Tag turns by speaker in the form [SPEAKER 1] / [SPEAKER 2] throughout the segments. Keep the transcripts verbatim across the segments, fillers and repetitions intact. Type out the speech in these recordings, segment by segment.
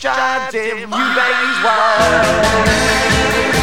[SPEAKER 1] chimes him, you bang his wife.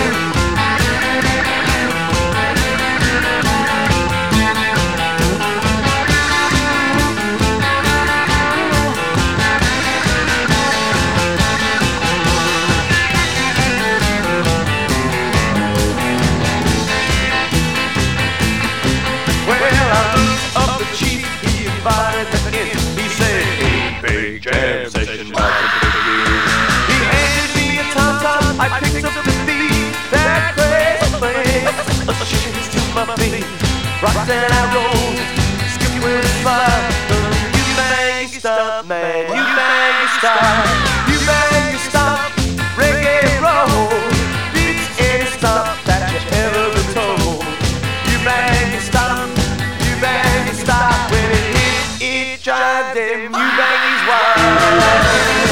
[SPEAKER 1] He said, hey, big jam session about to begin. He handed me a tom-tom, I picked up the beat. That crazy man, a chains to my feet. Rocks and I roll, skip with fire. You bang your stuff, man, you bang your stuff. You bang your stuff, reggae roll. Beats any stuff that you ever been told. You bang your stuff, you bang your stuff. When it hits, it drives him, you bang his wife.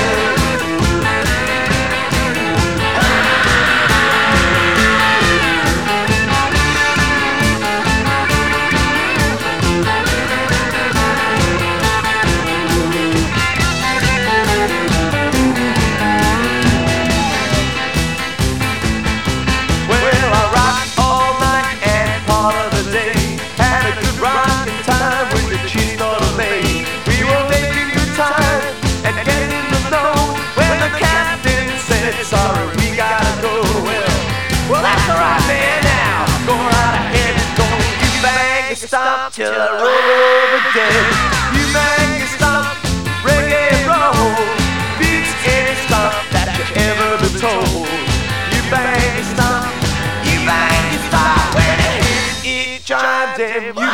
[SPEAKER 1] Sorry, we gotta go. Well, well, that's alright, man. Now go right ahead, don't you bang your stomp till I roll over dead. You bang your stomp, reggae roll, beats any stomp that you ever been told. You bang your stomp, you bang your stomp, when it hits, it chimes and you